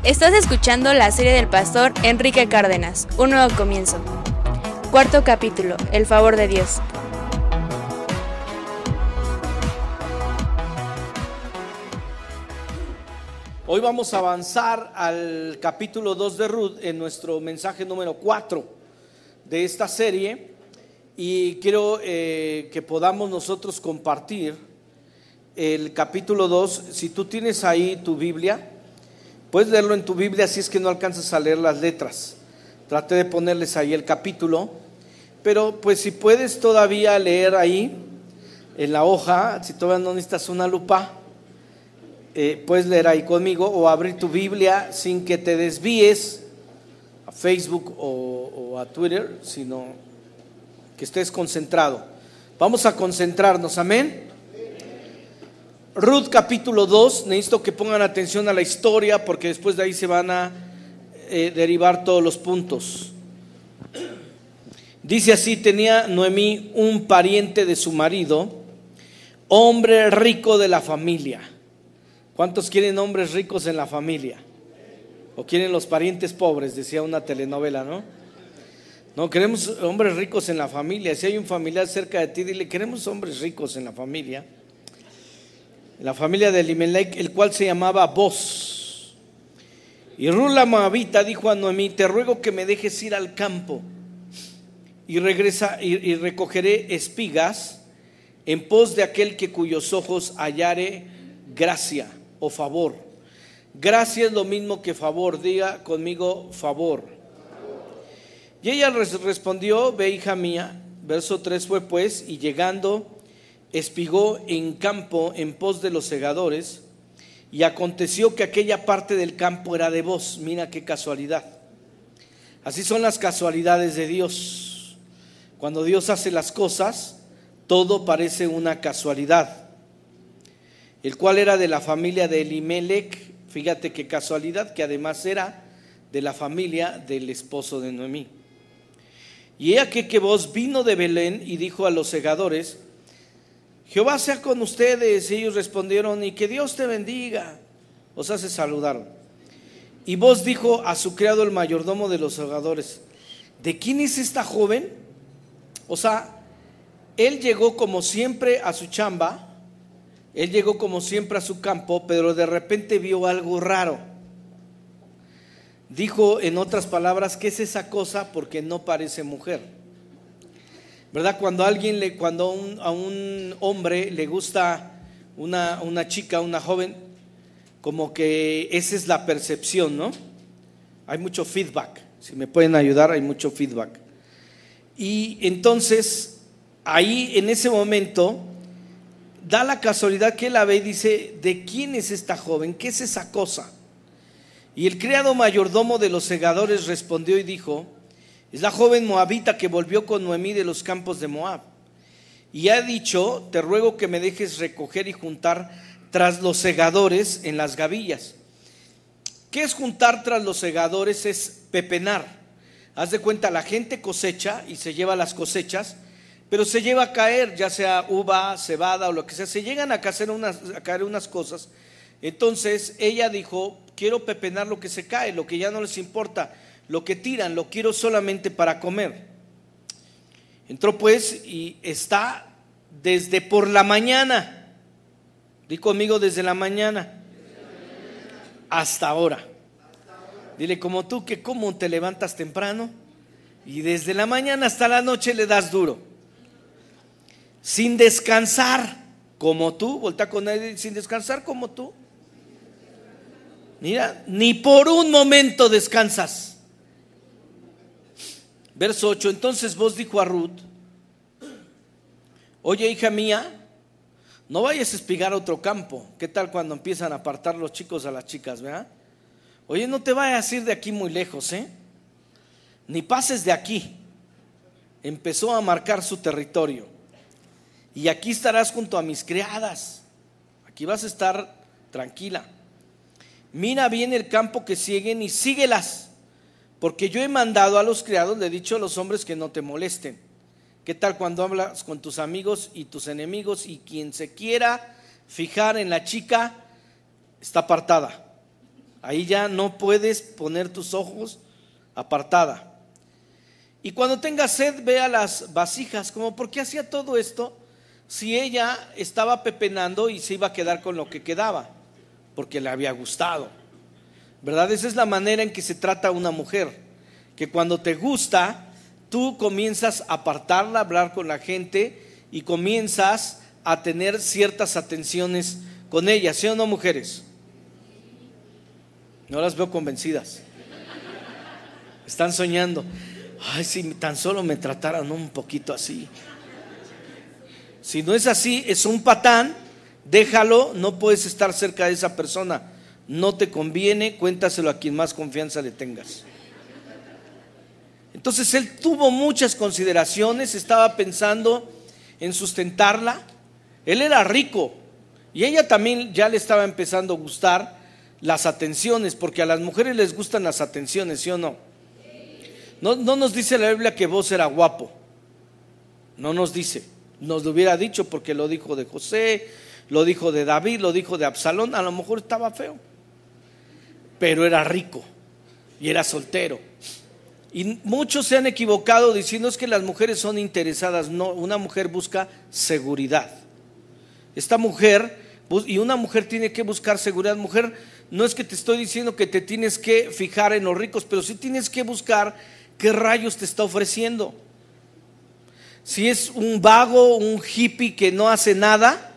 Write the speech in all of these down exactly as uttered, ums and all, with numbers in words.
Estás escuchando la serie del pastor Enrique Cárdenas, Un Nuevo Comienzo. Cuarto capítulo, El Favor de Dios. Hoy vamos a avanzar al capítulo dos de Ruth en nuestro mensaje número cuatro de esta serie, y quiero eh, que podamos nosotros compartir el capítulo dos. Si tú tienes ahí tu Biblia, puedes leerlo en tu Biblia si es que no alcanzas a leer las letras. Traté de ponerles ahí el capítulo, pero pues si puedes todavía leer ahí en la hoja, si todavía no necesitas una lupa, eh, puedes leer ahí conmigo o abrir tu Biblia sin que te desvíes a Facebook o, o a Twitter, sino que estés concentrado. Vamos a concentrarnos, amén. Ruth capítulo dos, necesito que pongan atención a la historia porque después de ahí se van a eh, derivar todos los puntos. Dice así: tenía Noemí un pariente de su marido, hombre rico de la familia. ¿Cuántos quieren hombres ricos en la familia? ¿O quieren los parientes pobres? Decía una telenovela, ¿no? No, queremos hombres ricos en la familia. Si hay un familiar cerca de ti, dile: queremos hombres ricos en la familia. La familia de Elimelech, el cual se llamaba Boz. Y Ruth la moabita dijo a Noemí: te ruego que me dejes ir al campo y regresa y, y recogeré espigas en pos de aquel que cuyos ojos hallare gracia o favor. Gracia es lo mismo que favor. Diga conmigo: favor. Y ella respondió: ve, hija mía. Verso tres: fue pues, y llegando espigó en campo en pos de los segadores, y aconteció que aquella parte del campo era de Boz. Mira qué casualidad. Así son las casualidades de Dios. Cuando Dios hace las cosas, todo parece una casualidad. El cual era de la familia de Elimelech. Fíjate qué casualidad, que además era de la familia del esposo de Noemí. Y he aquí que Boz vino de Belén y dijo a los segadores: Jehová sea con ustedes. Y ellos respondieron: y que Dios te bendiga. O sea, se saludaron. Y Boz dijo a su criado, el mayordomo de los segadores: ¿de quién es esta joven? O sea, él llegó como siempre a su chamba, él llegó como siempre a su campo, pero de repente vio algo raro. Dijo, en otras palabras: ¿qué es esa cosa? Porque no parece mujer. ¿Verdad? Cuando a alguien le, cuando un, a un hombre le gusta una, una chica, una joven, como que esa es la percepción, ¿no? Hay mucho feedback. Si me pueden ayudar, hay mucho feedback. Y entonces, ahí en ese momento, da la casualidad que él la ve y dice: ¿de quién es esta joven? ¿Qué es esa cosa? Y el criado mayordomo de los segadores respondió y dijo: es la joven moabita que volvió con Noemí de los campos de Moab. Y ha dicho: te ruego que me dejes recoger y juntar tras los segadores en las gavillas. ¿Qué es juntar tras los segadores? Es pepenar. Haz de cuenta, la gente cosecha y se lleva las cosechas, pero se lleva a caer, ya sea uva, cebada o lo que sea, se llegan a caer unas, a caer unas cosas. Entonces ella dijo: quiero pepenar lo que se cae, lo que ya no les importa, lo que tiran, lo quiero solamente para comer. Entró pues y está desde por la mañana, di conmigo, desde la mañana hasta ahora. Dile: como tú, que cómo te levantas temprano y desde la mañana hasta la noche le das duro, sin descansar como tú. Voltea con él: sin descansar como tú. Mira, ni por un momento descansas. Verso ocho: entonces Boz dijo a Ruth: oye, hija mía, no vayas a espigar a otro campo. ¿Qué tal cuando empiezan a apartar los chicos a las chicas, verdad? Oye, no te vayas a ir de aquí muy lejos, ¿eh? Ni pases de aquí. Empezó a marcar su territorio. Y aquí estarás junto a mis criadas. Aquí vas a estar tranquila. Mira bien el campo que siguen y síguelas, porque yo he mandado a los criados, le he dicho a los hombres que no te molesten. ¿Qué tal cuando hablas con tus amigos y tus enemigos, y quien se quiera fijar en la chica está apartada? Ahí ya no puedes poner tus ojos apartada. Y cuando tenga sed, ve a las vasijas. Como, ¿por qué hacía todo esto? Si ella estaba pepenando y se iba a quedar con lo que quedaba, porque le había gustado, ¿verdad? Esa es la manera en que se trata a una mujer, que cuando te gusta, tú comienzas a apartarla, a hablar con la gente y comienzas a tener ciertas atenciones con ella, ¿sí o no, mujeres? No las veo convencidas. Están soñando. Ay, si tan solo me trataran un poquito así. Si no es así, es un patán, déjalo, no puedes estar cerca de esa persona. No te conviene, cuéntaselo a quien más confianza le tengas. Entonces él tuvo muchas consideraciones, estaba pensando en sustentarla. Él era rico y ella también ya le estaba empezando a gustar las atenciones, porque a las mujeres les gustan las atenciones, ¿sí o no? No, no nos dice la Biblia que vos era guapo, no nos dice, nos lo hubiera dicho porque lo dijo de José, lo dijo de David, lo dijo de Absalón. A lo mejor estaba feo, pero era rico y era soltero. Y muchos se han equivocado diciendo es que las mujeres son interesadas. No, una mujer busca seguridad. Esta mujer, y una mujer tiene que buscar seguridad. Mujer, no es que te estoy diciendo que te tienes que fijar en los ricos, pero sí tienes que buscar qué rayos te está ofreciendo. Si es un vago, un hippie que no hace nada,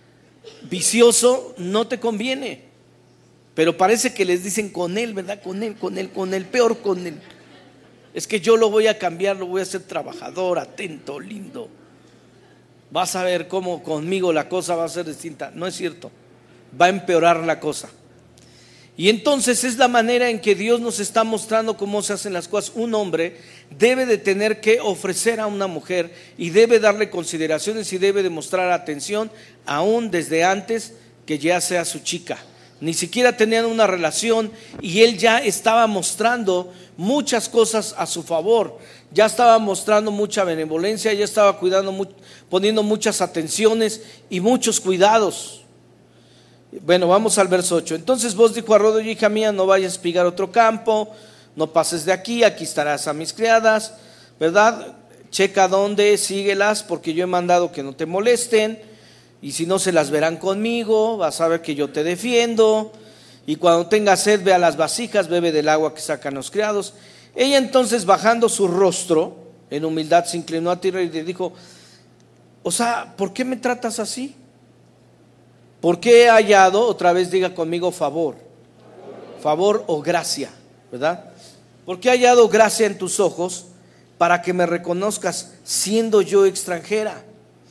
vicioso, no te conviene. Pero parece que les dicen con él, ¿verdad? Con él, con él, con él, peor con él. Es que yo lo voy a cambiar, lo voy a hacer trabajador, atento, lindo. Vas a ver cómo conmigo la cosa va a ser distinta. No es cierto, va a empeorar la cosa. Y entonces es la manera en que Dios nos está mostrando cómo se hacen las cosas. Un hombre debe de tener que ofrecer a una mujer y debe darle consideraciones y debe de mostrar atención aún desde antes que ya sea su chica. Ni siquiera tenían una relación y él ya estaba mostrando muchas cosas a su favor. Ya estaba mostrando mucha benevolencia, ya estaba cuidando, poniendo muchas atenciones y muchos cuidados. Bueno, vamos al verso ocho. Entonces vos dijo a Rodo, hija mía, no vayas a espigar otro campo, no pases de aquí, aquí estarás a mis criadas, ¿verdad? Checa dónde, síguelas, porque yo he mandado que no te molesten. Y si no, se las verán conmigo, vas a ver que yo te defiendo. Y cuando tengas sed, ve a las vasijas, bebe del agua que sacan los criados. Ella entonces, bajando su rostro, en humildad se inclinó a tierra y le dijo, o sea, ¿por qué me tratas así? ¿Por qué he hallado, otra vez diga conmigo, favor? Favor o gracia, ¿verdad? ¿Por qué he hallado gracia en tus ojos para que me reconozcas siendo yo extranjera?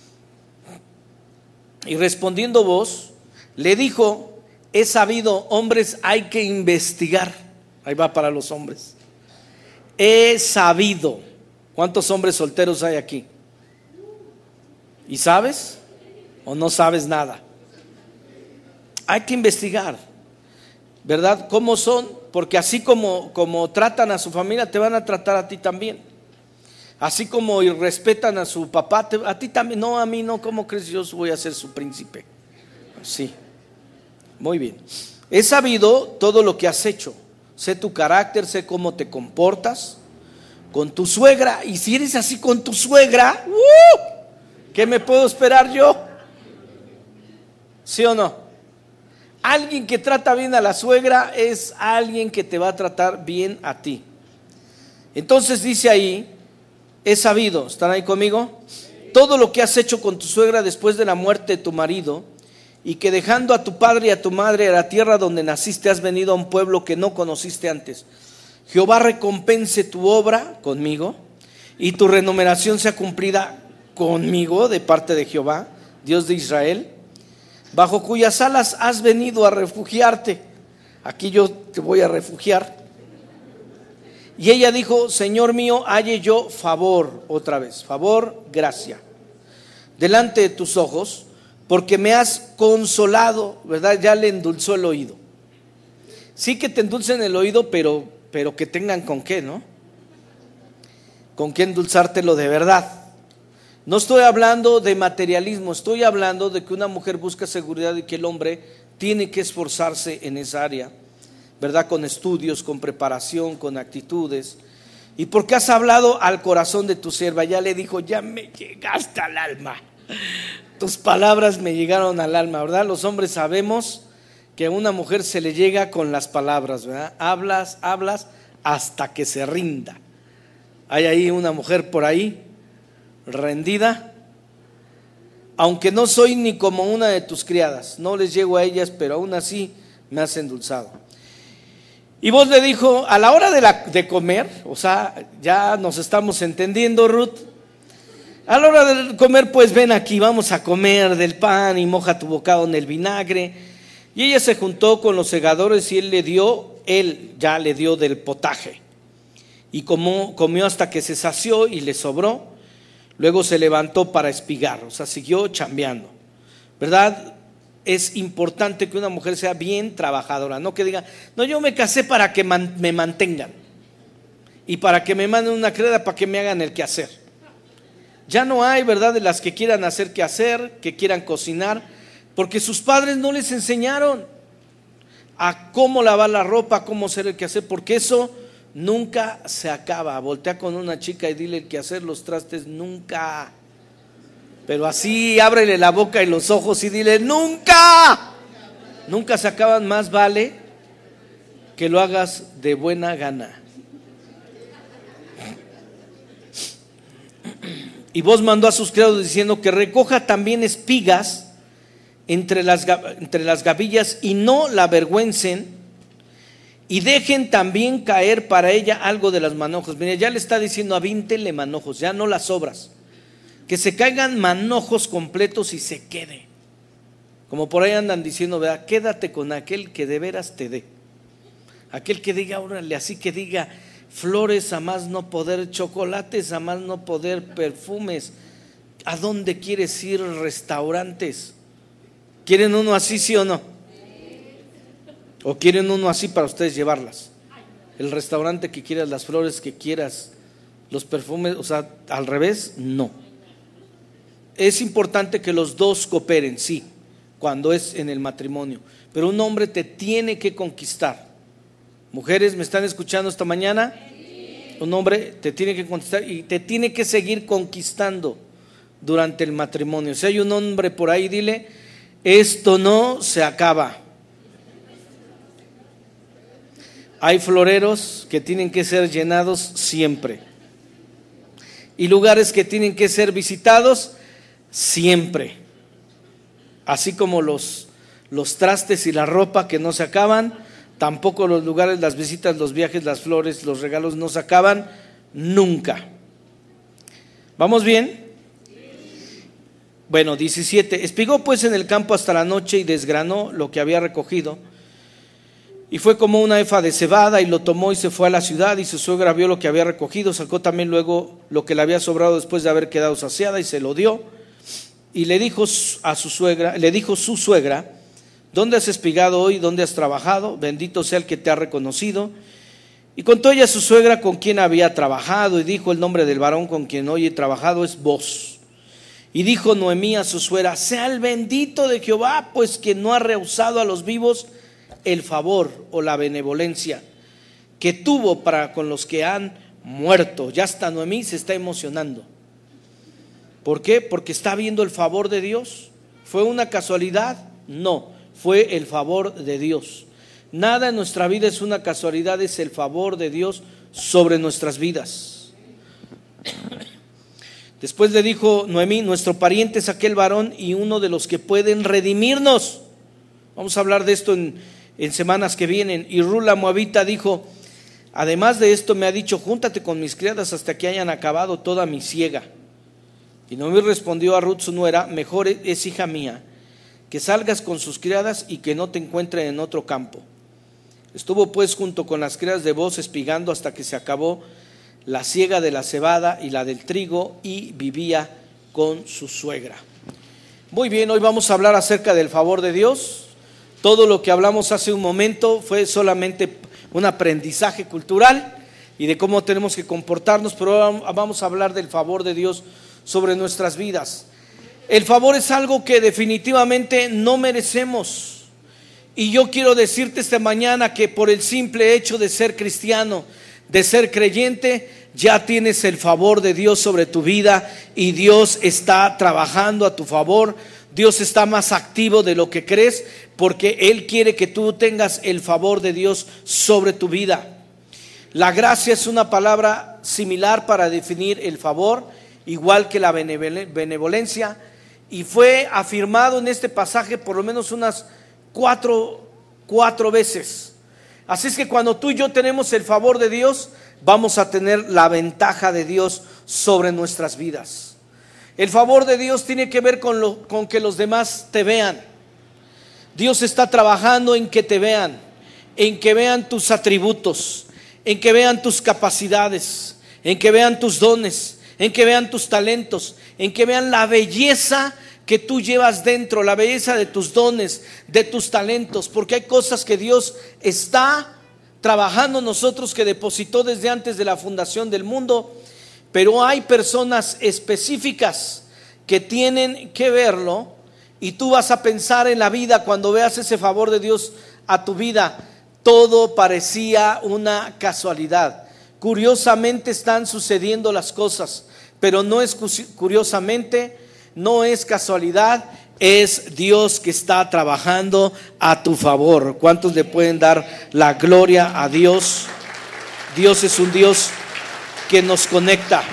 Y respondiendo vos, le dijo, he sabido, hombres, hay que investigar. Ahí va para los hombres. He sabido. ¿Cuántos hombres solteros hay aquí? ¿Y sabes? ¿O no sabes nada? Hay que investigar, ¿verdad? ¿Cómo son? Porque así como, como tratan a su familia, te van a tratar a ti también. Así como respetan a su papá, te, a ti también. No, a mí no, ¿cómo crees yo voy a ser su príncipe? Sí, muy bien. He sabido todo lo que has hecho. Sé tu carácter, sé cómo te comportas con tu suegra. Y si eres así con tu suegra, ¡uh! ¿Qué me puedo esperar yo? ¿Sí o no? Alguien que trata bien a la suegra es alguien que te va a tratar bien a ti. Entonces dice ahí, he sabido, ¿están ahí conmigo? Todo lo que has hecho con tu suegra después de la muerte de tu marido, y que dejando a tu padre y a tu madre a la tierra donde naciste, has venido a un pueblo que no conociste antes. Jehová recompense tu obra conmigo, y tu remuneración sea cumplida conmigo de parte de Jehová, Dios de Israel, bajo cuyas alas has venido a refugiarte. Aquí yo te voy a refugiar. Y ella dijo, Señor mío, halle yo favor, otra vez, favor, gracia, delante de tus ojos, porque me has consolado, ¿verdad? Ya le endulzó el oído. Sí que te endulcen el oído, pero, pero que tengan con qué, ¿no? Con qué endulzártelo de verdad. No estoy hablando de materialismo, estoy hablando de que una mujer busca seguridad y que el hombre tiene que esforzarse en esa área. ¿verdad? Con estudios, con preparación, con actitudes. Y porque has hablado al corazón de tu sierva, ya le dijo, ya me llegaste al alma. Tus palabras me llegaron al alma, ¿verdad? Los hombres sabemos que a una mujer se le llega con las palabras, ¿verdad? Hablas, hablas hasta que se rinda. Hay ahí una mujer por ahí, rendida. Aunque no soy ni como una de tus criadas, no les llego a ellas, pero aún así me has endulzado. Y vos le dijo, a la hora de, la, de comer, o sea, ya nos estamos entendiendo, Ruth. A la hora de comer, pues ven aquí, vamos a comer del pan y moja tu bocado en el vinagre. Y ella se juntó con los segadores y él le dio, él ya le dio del potaje. Y comió, comió hasta que se sació y le sobró. Luego se levantó para espigar, o sea, siguió chambeando, ¿verdad? Es importante que una mujer sea bien trabajadora, no que diga, no, yo me casé para que man, me mantengan y para que me manden una criada para que me hagan el quehacer. Ya no hay, ¿verdad?, de las que quieran hacer quehacer, que quieran cocinar, porque sus padres no les enseñaron a cómo lavar la ropa, cómo hacer el quehacer, porque eso nunca se acaba. Voltea con una chica y dile que hacer los trastes nunca. Pero así ábrele la boca y los ojos y dile nunca. Nunca se acaban, más vale que lo hagas de buena gana. Y vos mandó a sus criados diciendo que recoja también espigas entre las, entre las gavillas y no la avergüencen. Y dejen también caer para ella algo de las manojos. Mira, ya le está diciendo, avíntenle manojos, ya no las sobras. Que se caigan manojos completos y se quede. Como por ahí andan diciendo, ¿verdad? Quédate con aquel que de veras te dé. Aquel que diga, órale, así que diga, flores a más no poder, chocolates a más no poder, perfumes. ¿A dónde quieres ir? Restaurantes. ¿Quieren uno así, sí o no? ¿O quieren uno así para ustedes llevarlas? El restaurante que quieras, las flores que quieras, los perfumes, o sea, al revés, no. Es importante que los dos cooperen, sí, cuando es en el matrimonio. Pero un hombre te tiene que conquistar. Mujeres, ¿me están escuchando esta mañana? Un hombre te tiene que conquistar y te tiene que seguir conquistando durante el matrimonio. Si hay un hombre por ahí, dile, esto no se acaba. Hay floreros que tienen que ser llenados siempre. Y lugares que tienen que ser visitados siempre. Así como los, los trastes y la ropa que no se acaban, tampoco los lugares, las visitas, los viajes, las flores, los regalos no se acaban nunca. ¿Vamos bien? Bueno, diecisiete. Espigó pues en el campo hasta la noche y desgranó lo que había recogido. Y fue como una efa de cebada y lo tomó y se fue a la ciudad y su suegra vio lo que había recogido, sacó también luego lo que le había sobrado después de haber quedado saciada y se lo dio y le dijo a su suegra, le dijo su suegra, ¿dónde has espigado hoy? ¿Dónde has trabajado? Bendito sea el que te ha reconocido. Y contó ella a su suegra con quien había trabajado y dijo, el nombre del varón con quien hoy he trabajado es vos. Y dijo Noemí a su suegra, sea el bendito de Jehová, pues que no ha rehusado a los vivos el favor o la benevolencia que tuvo para con los que han muerto. Ya hasta Noemí se está emocionando. ¿Por qué? Porque está viendo el favor de Dios. ¿Fue una casualidad? No, fue el favor de Dios. Nada en nuestra vida es una casualidad, es el favor de Dios sobre nuestras vidas. Después le dijo Noemí, nuestro pariente es aquel varón y uno de los que pueden redimirnos. Vamos a hablar de esto en en semanas que vienen. Y Ruth la moabita dijo, además de esto me ha dicho, júntate con mis criadas hasta que hayan acabado toda mi siega. Y Noemí respondió a Ruth su nuera, mejor es, hija mía, que salgas con sus criadas y que no te encuentren en otro campo. Estuvo pues junto con las criadas de Booz espigando hasta que se acabó la siega de la cebada y la del trigo y vivía con su suegra. Muy bien, hoy vamos a hablar acerca del favor de Dios. Todo lo que hablamos hace un momento fue solamente un aprendizaje cultural y de cómo tenemos que comportarnos, pero ahora vamos a hablar del favor de Dios sobre nuestras vidas. El favor es algo que definitivamente no merecemos Y yo quiero decirte esta mañana que por el simple hecho de ser cristiano, de ser creyente, ya tienes el favor de Dios sobre tu vida y Dios está trabajando a tu favor. Dios está más activo de lo que crees, porque Él quiere que tú tengas el favor de Dios sobre tu vida. La gracia es una palabra similar para definir el favor, igual que la benevolencia, y fue afirmado en este pasaje por lo menos unas cuatro, cuatro veces. Así es que cuando tú y yo tenemos el favor de Dios, vamos a tener la ventaja de Dios sobre nuestras vidas. El favor de Dios tiene que ver con, lo, con que los demás te vean. Dios está trabajando en que te vean, en que vean tus atributos, en que vean tus capacidades, en que vean tus dones, en que vean tus talentos, en que vean la belleza que tú llevas dentro, la belleza de tus dones, de tus talentos, porque hay cosas que Dios está trabajando en nosotros, que depositó desde antes de la fundación del mundo, pero hay personas específicas que tienen que verlo, y tú vas a pensar en la vida cuando veas ese favor de Dios a tu vida. Todo parecía una casualidad. Curiosamente están sucediendo las cosas, pero no es curiosamente, no es casualidad, es Dios que está trabajando a tu favor. ¿Cuántos le pueden dar la gloria a Dios? Dios es un Dios que nos conecta.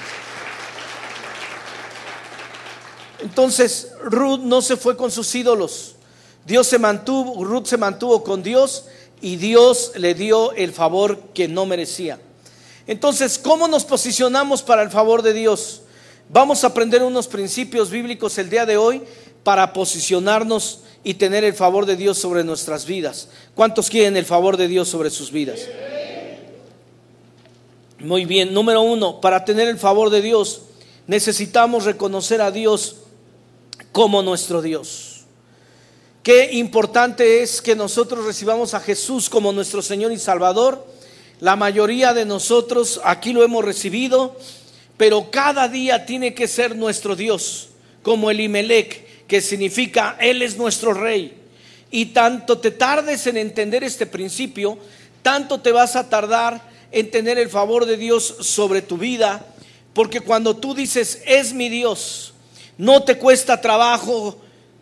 Entonces Ruth no se fue con sus ídolos. Dios se mantuvo, Ruth se mantuvo con Dios, y Dios le dio el favor que no merecía. Entonces, ¿cómo nos posicionamos para el favor de Dios? Vamos a aprender unos principios bíblicos el día de hoy para posicionarnos y tener el favor de Dios sobre nuestras vidas. ¿Cuántos quieren el favor de Dios sobre sus vidas? Muy bien, número uno, para tener el favor de Dios necesitamos reconocer a Dios como nuestro Dios. Qué importante es que nosotros recibamos a Jesús como nuestro Señor y Salvador. La mayoría de nosotros aquí lo hemos recibido, pero cada día tiene que ser nuestro Dios, como Elimelech, que significa Él es nuestro Rey. Y tanto te tardes en entender este principio, tanto te vas a tardar en tener el favor de Dios sobre tu vida, porque cuando tú dices es mi Dios, no te cuesta trabajo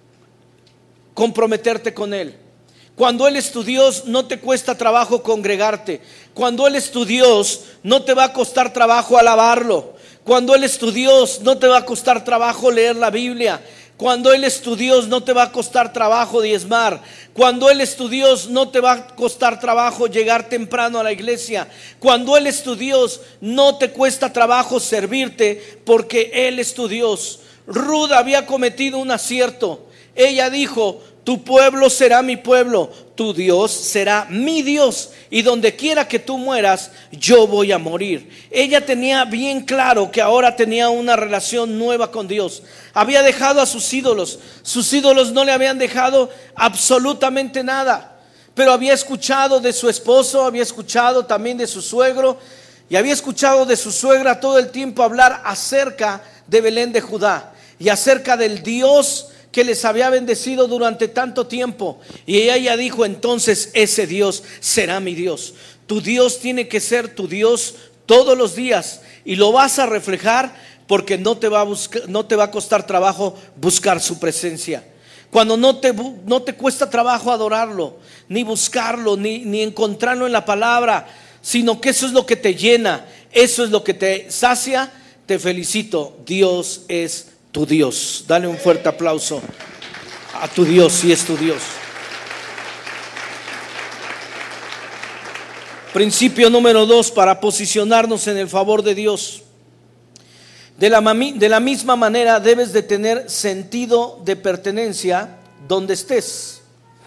comprometerte con Él. Cuando Él es tu Dios, no te cuesta trabajo congregarte. Cuando Él es tu Dios, no te va a costar trabajo alabarlo. Cuando Él es tu Dios, no te va a costar trabajo leer la Biblia. Cuando Él es tu Dios, no te va a costar trabajo diezmar. Cuando Él es tu Dios, no te va a costar trabajo llegar temprano a la iglesia. Cuando Él es tu Dios, no te cuesta trabajo servirte, porque Él es tu Dios. Ruth había cometido un acierto. Ella dijo: tu pueblo será mi pueblo, tu Dios será mi Dios, y donde quiera que tú mueras, yo voy a morir. Ella tenía bien claro que ahora tenía una relación nueva con Dios. Había dejado a sus ídolos. Sus ídolos no le habían dejado absolutamente nada, pero había escuchado de su esposo, había escuchado también de su suegro, y había escuchado de su suegra todo el tiempo hablar acerca de Belén de Judá y acerca del Dios que les había bendecido durante tanto tiempo. Y ella dijo: entonces ese Dios será mi Dios. Tu Dios tiene que ser tu Dios todos los días, y lo vas a reflejar, porque no te va a buscar, no te va a costar trabajo buscar su presencia. Cuando no te, no te cuesta trabajo adorarlo, ni buscarlo, ni, ni encontrarlo en la palabra, sino que eso es lo que te llena, eso es lo que te sacia, te felicito. Dios es tu Dios. Dale un fuerte aplauso a tu Dios, si es tu Dios. Principio número dos, para posicionarnos en el favor de Dios. De la, de la misma manera debes de tener sentido de pertenencia donde estés.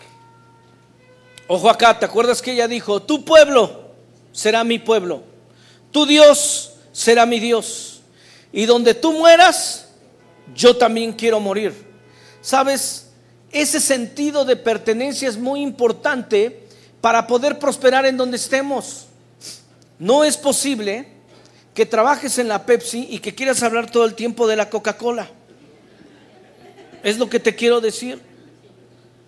Ojo acá, ¿te acuerdas que ella dijo: tu pueblo será mi pueblo, tu Dios será mi Dios, y donde tú mueras, yo también quiero morir? ¿Sabes? Ese sentido de pertenencia es muy importante para poder prosperar en donde estemos. No es posible que trabajes en la Pepsi y que quieras hablar todo el tiempo de la Coca-Cola. Es lo que te quiero decir.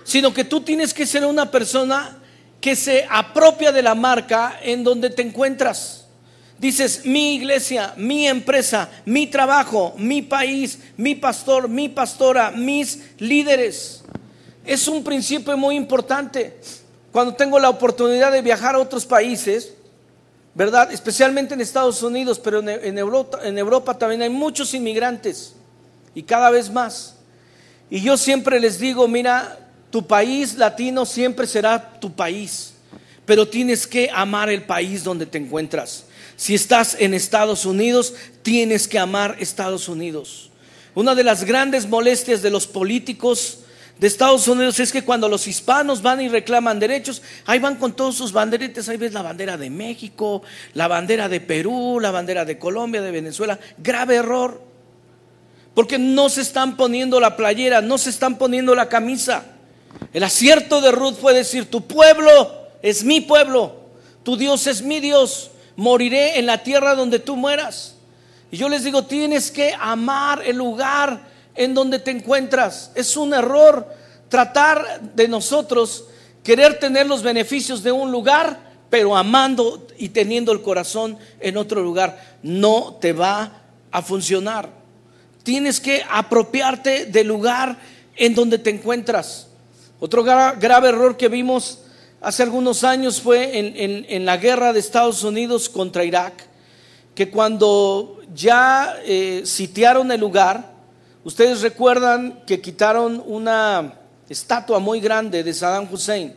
sino que tú tienes que ser una persona que se apropia de la marca en donde te encuentras. Dices, mi iglesia, mi empresa, mi trabajo, mi país, mi pastor, mi pastora, mis líderes. Es un principio muy importante. Cuando tengo la oportunidad de viajar a otros países, ¿verdad? Especialmente en Estados Unidos, pero en, en, Europa, en Europa también hay muchos inmigrantes y cada vez más. Y yo siempre les digo, mira, tu país latino siempre será tu país, pero tienes que amar el país donde te encuentras. Si estás en Estados Unidos, tienes que amar Estados Unidos. Una de las grandes molestias de los políticos de Estados Unidos es que cuando los hispanos van y reclaman derechos, ahí van con todos sus banderetes. Ahí ves la bandera de México, la bandera de Perú, la bandera de Colombia, de Venezuela. Grave error, porque no se están poniendo la playera, no se están poniendo la camisa. El acierto de Ruth fue decir, tu pueblo es mi pueblo, tu Dios es mi Dios, moriré en la tierra donde tú mueras. Y yo les digo, tienes que amar el lugar en donde te encuentras. Es un error tratar de nosotros querer tener los beneficios de un lugar, pero amando y teniendo el corazón en otro lugar. No te va a funcionar. Tienes que apropiarte del lugar en donde te encuentras. Otro gra- grave error que vimos hace algunos años fue en, en, en la guerra de Estados Unidos contra Irak, que cuando ya eh, sitiaron el lugar, ustedes recuerdan que quitaron una estatua muy grande de Saddam Hussein.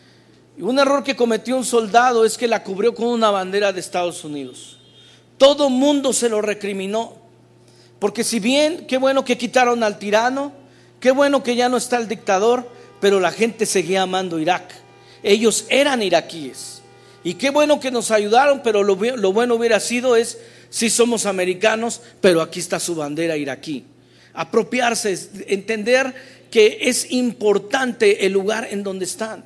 Y un error que cometió un soldado es que la cubrió con una bandera de Estados Unidos. Todo mundo se lo recriminó, porque si bien, qué bueno que quitaron al tirano, qué bueno que ya no está el dictador, pero la gente seguía amando Irak. Ellos eran iraquíes. Y qué bueno que nos ayudaron, pero lo, lo bueno hubiera sido es, si somos americanos, pero aquí está su bandera iraquí. Apropiarse, entender que es importante el lugar en donde están.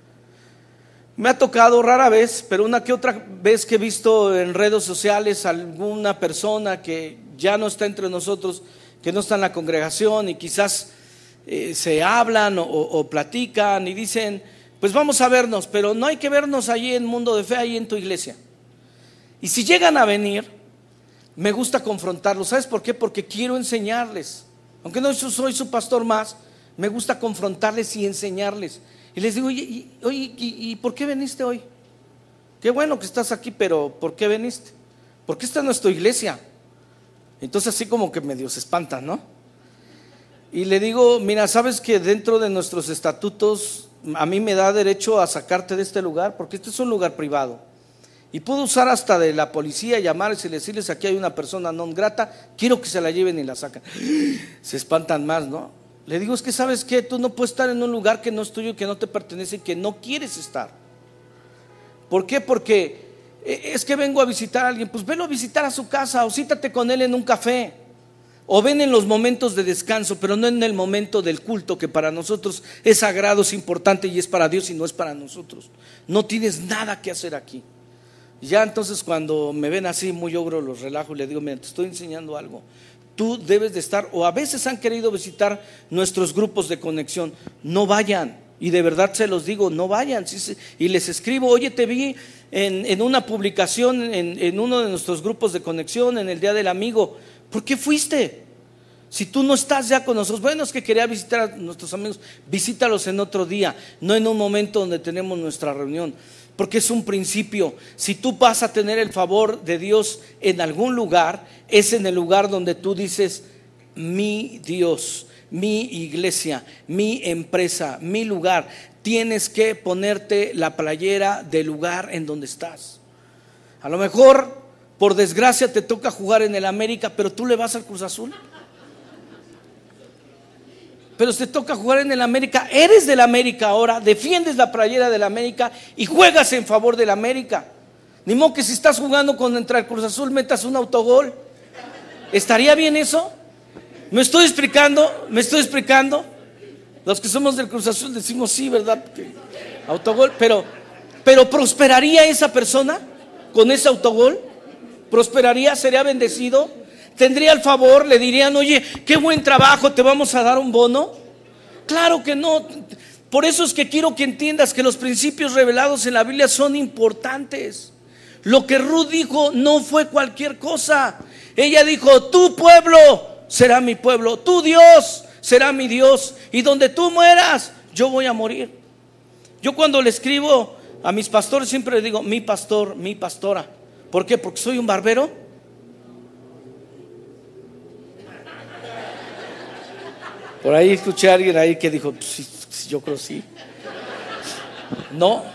Me ha tocado rara vez, pero una que otra vez que he visto en redes sociales alguna persona que ya no está entre nosotros, que no está en la congregación y quizás eh, se hablan o, o platican y dicen, pues vamos a vernos, pero no hay que vernos allí en Mundo de Fe, ahí en tu iglesia. Y si llegan a venir, me gusta confrontarlos. ¿Sabes por qué? Porque quiero enseñarles. Aunque no soy su pastor más, me gusta confrontarles y enseñarles. Y les digo, oye, y, oye, y, ¿y por qué viniste hoy? Qué bueno que estás aquí, pero ¿por qué viniste? Porque esta no es tu iglesia. Entonces así como que medio se espantan, ¿no? Y le digo, mira, ¿sabes que dentro de nuestros estatutos a mí me da derecho a sacarte de este lugar? Porque este es un lugar privado. Y puedo usar hasta de la policía, llamarles y decirles, aquí hay una persona non grata, quiero que se la lleven y la sacan. Se espantan más, ¿no? Le digo, es que ¿sabes qué? Tú no puedes estar en un lugar que no es tuyo, que no te pertenece, que no quieres estar. ¿Por qué? Porque es que vengo a visitar a alguien. Pues velo a visitar a su casa o cítate con él en un café. O ven en los momentos de descanso, pero no en el momento del culto, que para nosotros es sagrado, es importante y es para Dios y no es para nosotros. No tienes nada que hacer aquí. Ya entonces cuando me ven así muy ogro, los relajo y les digo, mira, te estoy enseñando algo. Tú debes de estar, o a veces han querido visitar nuestros grupos de conexión, no vayan. Y de verdad se los digo, no vayan. Y les escribo, oye, te vi en, en una publicación en, en uno de nuestros grupos de conexión, en el Día del Amigo. ¿Por qué fuiste? Si tú no estás ya con nosotros. Bueno, es que quería visitar a nuestros amigos. Visítalos en otro día, no en un momento donde tenemos nuestra reunión. Porque es un principio. Si tú vas a tener el favor de Dios en algún lugar, es en el lugar donde tú dices, mi Dios, mi iglesia, mi empresa, mi lugar. Tienes que ponerte la playera del lugar en donde estás. A lo mejor, por desgracia, te toca jugar en el América, pero tú le vas al Cruz Azul. Pero te toca jugar en el América, eres del América ahora, defiendes la playera del América y juegas en favor del América. Ni modo que si estás jugando contra el Cruz Azul metas un autogol. ¿Estaría bien eso? ¿Me estoy explicando? ¿Me estoy explicando? Los que somos del Cruz Azul decimos sí, ¿verdad? Autogol, pero, pero ¿prosperaría esa persona con ese autogol? ¿Prosperaría? ¿Sería bendecido? ¿Tendría el favor? ¿Le dirían, oye, qué buen trabajo, te vamos a dar un bono? Claro que no. Por eso es que quiero que entiendas que los principios revelados en la Biblia son importantes. Lo que Ruth dijo no fue cualquier cosa. Ella dijo: tu pueblo será mi pueblo, tu Dios será mi Dios, y donde tú mueras, yo voy a morir. Yo cuando le escribo a mis pastores siempre le digo: mi pastor, mi pastora. ¿Por qué? Porque soy un barbero. Por ahí escuché a alguien ahí que dijo: sí, sí, yo creo sí. No.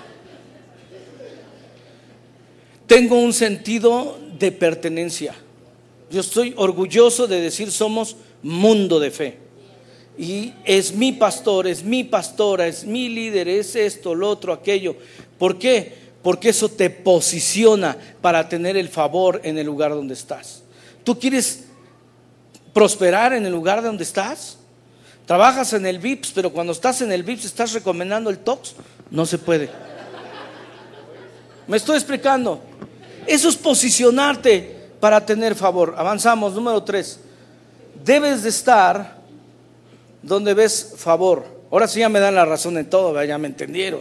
Tengo un sentido de pertenencia. Yo estoy orgulloso de decir: somos mundo de fe. Y es mi pastor, es mi pastora, es mi líder, es esto, lo otro, aquello. ¿Por qué? Porque eso te posiciona para tener el favor en el lugar donde estás. ¿Tú quieres prosperar en el lugar donde estás? Trabajas en el V I P S, pero cuando estás en el V I P S estás recomendando el Tox. No se puede. ¿Me estoy explicando? Eso es posicionarte para tener favor. Avanzamos, número tres. Debes de estar donde ves favor. Ahora sí ya me dan la razón en todo, ya me entendieron.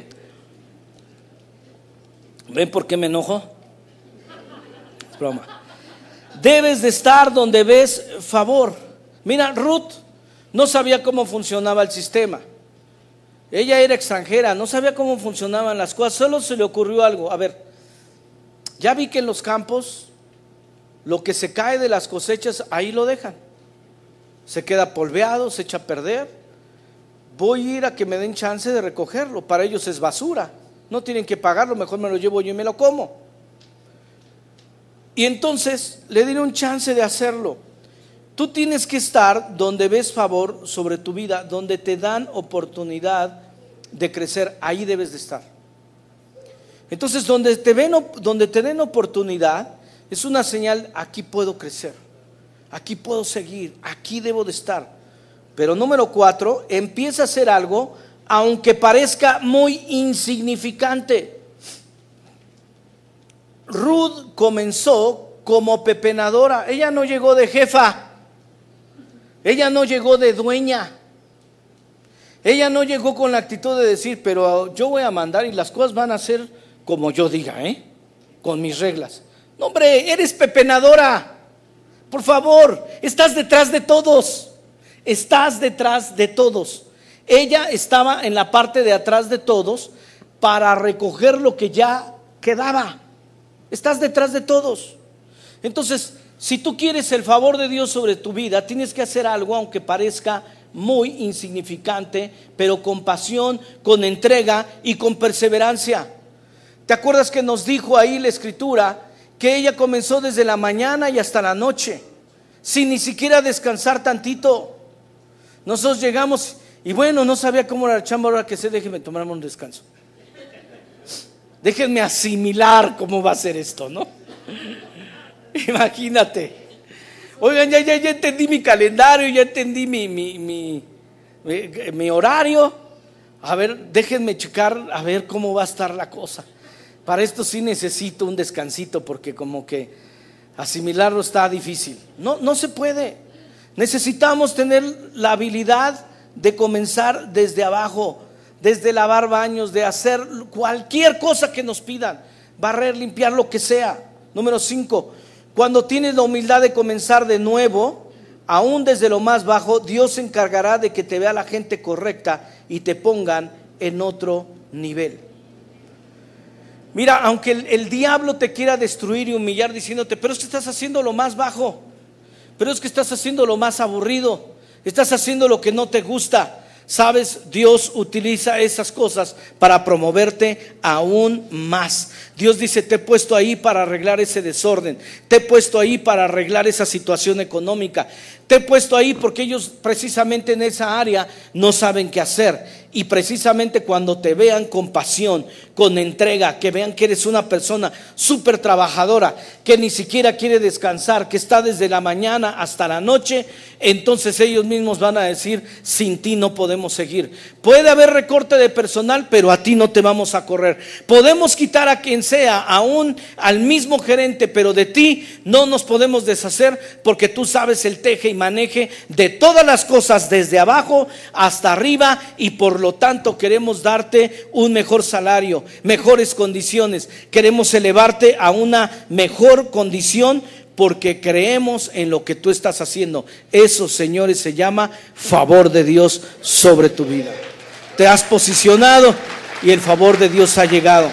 ¿Ven por qué me enojo? Es broma. Debes de estar donde ves favor. Mira, Ruth no sabía cómo funcionaba el sistema. Ella era extranjera, no sabía cómo funcionaban las cosas. Solo se le ocurrió algo. A ver, ya vi que en los campos lo que se cae de las cosechas, ahí lo dejan. Se queda polveado, se echa a perder. Voy a ir a que me den chance de recogerlo. Para ellos es basura, no tienen que pagarlo, mejor me lo llevo yo y me lo como. Y entonces le dieron chance de hacerlo. Tú tienes que estar donde ves favor sobre tu vida, donde te dan oportunidad de crecer. Ahí debes de estar. Entonces donde te ven, donde te den oportunidad, es una señal: aquí puedo crecer, aquí puedo seguir, aquí debo de estar. Pero número cuatro, empieza a hacer algo aunque parezca muy insignificante. Ruth comenzó como pepenadora. Ella no llegó de jefa. Ella no llegó de dueña. Ella no llegó con la actitud de decir: pero yo voy a mandar y las cosas van a ser como yo diga, ¿eh? Con mis reglas. No, hombre, eres pepenadora. Por favor, estás detrás de todos. Estás detrás de todos. Ella estaba en la parte de atrás de todos para recoger lo que ya quedaba. Estás detrás de todos. Entonces, si tú quieres el favor de Dios sobre tu vida, tienes que hacer algo aunque parezca muy insignificante, pero con pasión, con entrega y con perseverancia. ¿Te acuerdas que nos dijo ahí la escritura que ella comenzó desde la mañana y hasta la noche, sin ni siquiera descansar tantito? Nosotros llegamos y bueno, no sabía cómo era la chamba, ahora que sé, déjenme tomarme un descanso. Déjenme asimilar cómo va a ser esto, ¿no? Imagínate. Oigan, ya, ya, ya entendí mi calendario, ya entendí mi, mi, mi, mi, mi horario. A ver, déjenme checar a ver cómo va a estar la cosa. Para esto sí necesito un descansito, porque como que asimilarlo está difícil. No, no se puede. Necesitamos tener la habilidad de comenzar desde abajo, desde lavar baños, de hacer cualquier cosa que nos pidan, barrer, limpiar, lo que sea. Número cinco, cuando tienes la humildad de comenzar de nuevo, aún desde lo más bajo, Dios se encargará de que te vea la gente correcta y te pongan en otro nivel. Mira, aunque el, el diablo te quiera destruir y humillar diciéndote: pero es que estás haciendo lo más bajo, pero es que estás haciendo lo más aburrido, estás haciendo lo que no te gusta. Sabes, Dios utiliza esas cosas para promoverte aún más. Dios dice: te he puesto ahí para arreglar ese desorden, te he puesto ahí para arreglar esa situación económica, te he puesto ahí porque ellos precisamente en esa área no saben qué hacer. Y precisamente cuando te vean con pasión, con entrega, que vean que eres una persona súper trabajadora, que ni siquiera quiere descansar, que está desde la mañana hasta la noche, entonces ellos mismos van a decir: sin ti no podemos seguir. Puede haber recorte de personal, pero a ti no te vamos a correr. Podemos quitar a quien sea, aún al mismo gerente, pero de ti no nos podemos deshacer, porque tú sabes el teje y maneje de todas las cosas desde abajo hasta arriba, y por lo tanto queremos darte un mejor salario, mejores condiciones. Queremos elevarte a una mejor condición porque creemos en lo que tú estás haciendo. Eso, señores, se llama favor de Dios sobre tu vida. Te has posicionado y el favor de Dios ha llegado.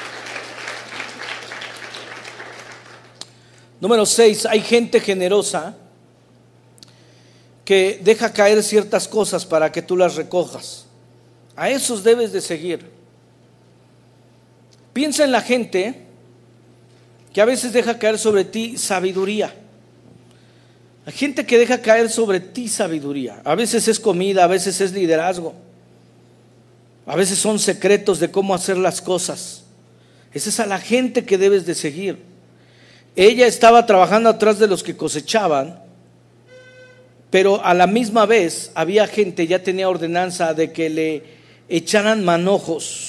Número seis, hay gente generosa que deja caer ciertas cosas para que tú las recojas. A esos debes de seguir. Piensa en la gente que a veces deja caer sobre ti sabiduría. Hay gente que deja caer sobre ti sabiduría. A veces es comida, a veces es liderazgo, a veces son secretos de cómo hacer las cosas. Esa es a la gente que debes de seguir. Ella estaba trabajando atrás de los que cosechaban, pero a la misma vez había gente, ya tenía ordenanza de que le echaran manojos.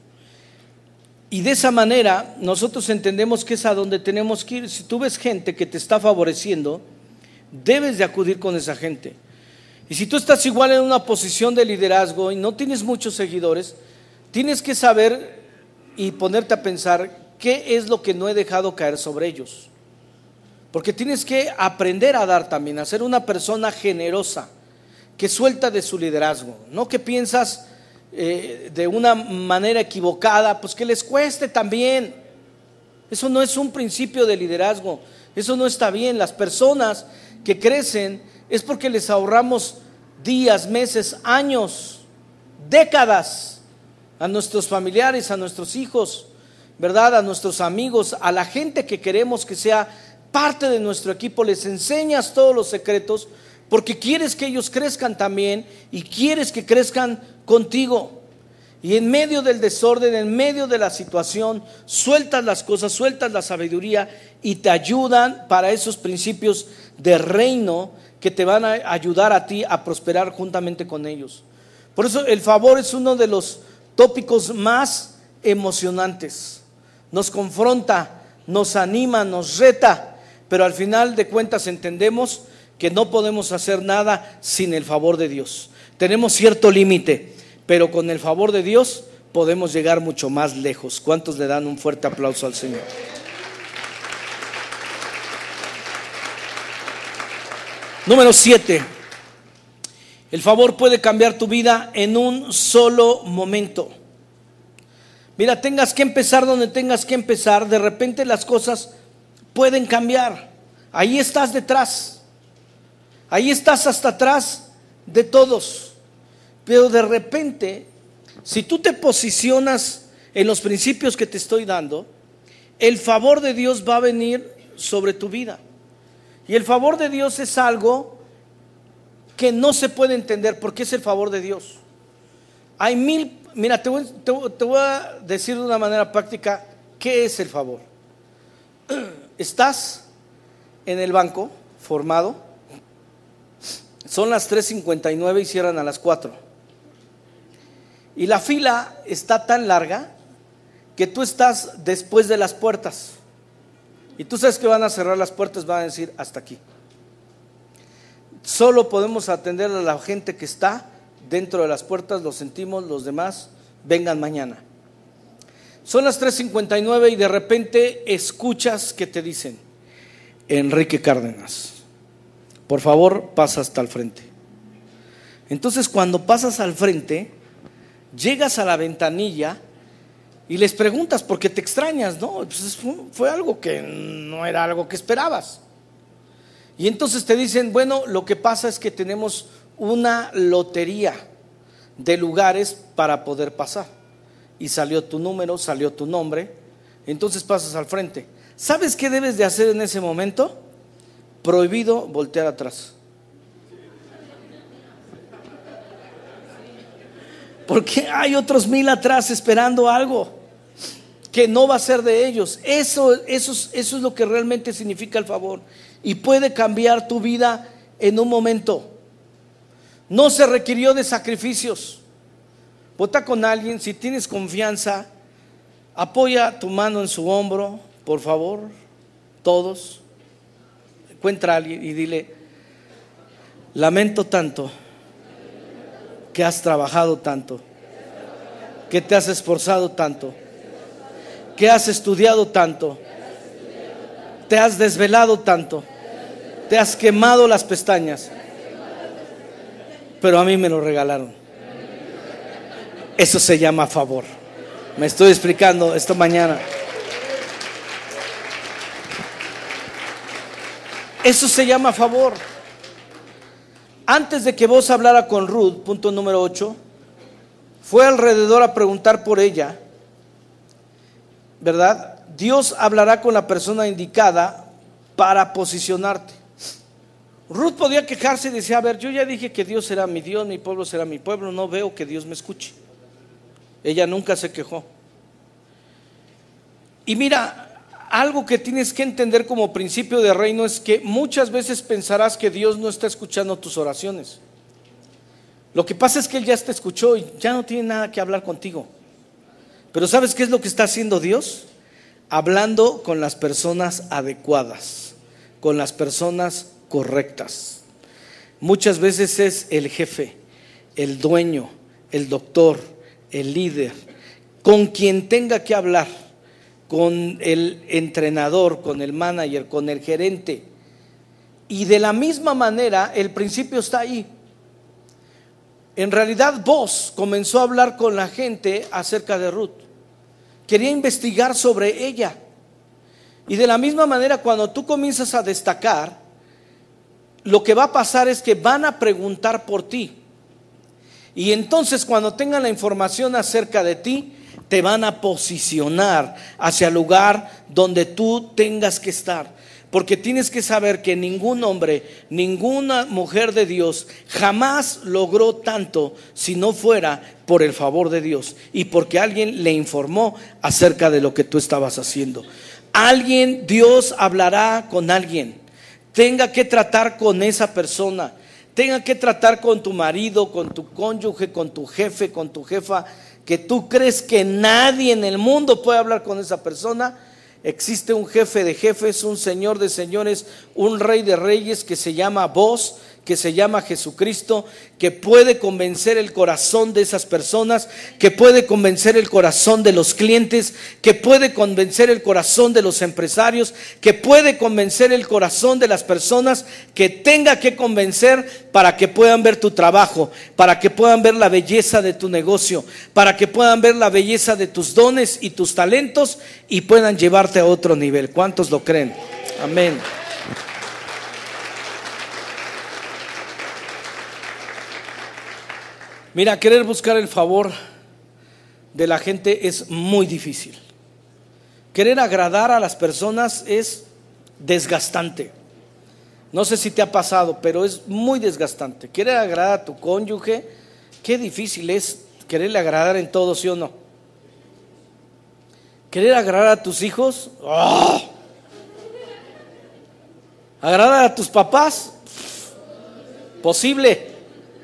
Y de esa manera nosotros entendemos que es a donde tenemos que ir. Si tú ves gente que te está favoreciendo, debes de acudir con esa gente. Y si tú estás igual en una posición de liderazgo y no tienes muchos seguidores, tienes que saber y ponerte a pensar qué es lo que no he dejado caer sobre ellos. Porque tienes que aprender a dar también, a ser una persona generosa, que suelta de su liderazgo, no que piensas eh, de una manera equivocada, pues que les cueste también. Eso no es un principio de liderazgo, eso no está bien. Las personas que crecen es porque les ahorramos días, meses, años, décadas a nuestros familiares, a nuestros hijos, ¿verdad? A nuestros amigos, a la gente que queremos que sea parte de nuestro equipo. Les enseñas todos los secretos porque quieres que ellos crezcan también y quieres que crezcan contigo. Y en medio del desorden, en medio de la situación, sueltas las cosas, sueltas la sabiduría y te ayudan para esos principios de reino que te van a ayudar a ti a prosperar juntamente con ellos. Por eso el favor es uno de los tópicos más emocionantes. Nos confronta, nos anima, nos reta, pero al final de cuentas entendemos que no podemos hacer nada sin el favor de Dios. Tenemos cierto límite, pero con el favor de Dios podemos llegar mucho más lejos. ¿Cuántos le dan un fuerte aplauso al Señor? Número siete. El favor puede cambiar tu vida en un solo momento. Mira, tengas que empezar donde tengas que empezar, de repente las cosas pueden cambiar. Ahí estás detrás, ahí estás hasta atrás de todos. Pero de repente, si tú te posicionas en los principios que te estoy dando, el favor de Dios va a venir sobre tu vida. Y el favor de Dios es algo que no se puede entender, porque es el favor de Dios. Hay mil, mira, te voy, te, te voy a decir de una manera práctica qué es el favor. Estás en el banco formado, son las tres cincuenta y nueve y cierran a las cuatro. Y la fila está tan larga que tú estás después de las puertas. Y tú sabes que van a cerrar las puertas, van a decir hasta aquí. Solo podemos atender a la gente que está dentro de las puertas, lo sentimos, los demás vengan mañana. Son las tres cincuenta y nueve y de repente escuchas que te dicen: Enrique Cárdenas, por favor pasa hasta el frente. Entonces cuando pasas al frente, llegas a la ventanilla y les preguntas porque te extrañas, ¿no? Pues fue, fue algo que no era algo que esperabas. Y entonces te dicen: bueno, lo que pasa es que tenemos una lotería de lugares para poder pasar. Y salió tu número, salió tu nombre, entonces pasas al frente. ¿Sabes qué debes de hacer en ese momento? Prohibido voltear atrás. Porque hay otros mil atrás esperando algo que no va a ser de ellos. Eso, eso, eso es lo que realmente significa el favor. Y puede cambiar tu vida en un momento. No se requirió de sacrificios. Vota con alguien, si tienes confianza, apoya tu mano en su hombro, por favor, todos. Encuentra a alguien y dile: lamento tanto que has trabajado tanto, que te has esforzado tanto, que has estudiado tanto, te has desvelado tanto, te has quemado las pestañas, pero a mí me lo regalaron. Eso se llama favor. Me estoy explicando esta mañana. Eso se llama favor. Antes de que vos hablara con Ruth, punto número ocho, fue alrededor a preguntar por ella, ¿verdad? Dios hablará con la persona indicada para posicionarte. Ruth podía quejarse y decía: a ver, yo ya dije que Dios será mi Dios, mi pueblo será mi pueblo, no veo que Dios me escuche. Ella nunca se quejó. Y mira, algo que tienes que entender como principio de reino es que muchas veces pensarás que Dios no está escuchando tus oraciones. Lo que pasa es que Él ya te escuchó y ya no tiene nada que hablar contigo. Pero ¿sabes qué es lo que está haciendo Dios? Hablando con las personas adecuadas, con las personas correctas. Muchas veces es el jefe, el dueño, el doctor, el líder, con quien tenga que hablar, con el entrenador, con el manager, con el gerente. Y de la misma manera el principio está ahí. En realidad Boaz comenzó a hablar con la gente acerca de Ruth. Quería investigar sobre ella. Y de la misma manera, cuando tú comienzas a destacar, lo que va a pasar es que van a preguntar por ti. Y entonces, cuando tengan la información acerca de ti, te van a posicionar hacia el lugar donde tú tengas que estar. Porque tienes que saber que ningún hombre, ninguna mujer de Dios jamás logró tanto si no fuera por el favor de Dios y porque alguien le informó acerca de lo que tú estabas haciendo. Alguien, Dios hablará con alguien, tenga que tratar con esa persona, tenga que tratar con tu marido, con tu cónyuge, con tu jefe, con tu jefa, que tú crees que nadie en el mundo puede hablar con esa persona. Existe un jefe de jefes, un señor de señores, un rey de reyes que se llama Boaz, que se llama Jesucristo, que puede convencer el corazón de esas personas, que puede convencer el corazón de los clientes, que puede convencer el corazón de los empresarios, que puede convencer el corazón de las personas que tenga que convencer para que puedan ver tu trabajo, para que puedan ver la belleza de tu negocio, para que puedan ver la belleza de tus dones y tus talentos y puedan llevarte a otro nivel. ¿Cuántos lo creen? Amén. Mira, querer buscar el favor de la gente es muy difícil. Querer agradar a las personas es desgastante. No sé si te ha pasado, pero es muy desgastante. Querer agradar a tu cónyuge, qué difícil es quererle agradar en todo, ¿sí o no? Querer agradar a tus hijos, ¡oh! Agradar a tus papás, posible.